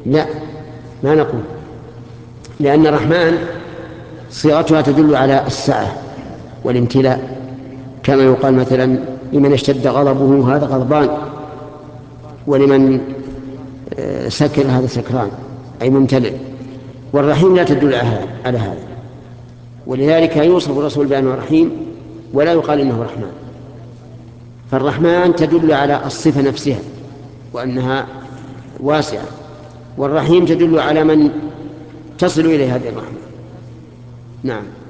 لا، ما نقول، لأن الرحمن صيغتها تدل على السعة والامتلاء، كما يقال مثلا لمن اشتد غضبه هذا غضبان، ولمن سكر هذا سكران، أي ممتلئ. والرحيم لا تدل على هذا، ولذلك يوصف الرسول بأنه رحيم ولا يقال إنه رحمن. فالرحمن تدل على الصفة نفسها وأنها واسعة، والرحيم تدل على من تصل إليه هذه الرحمة. نعم.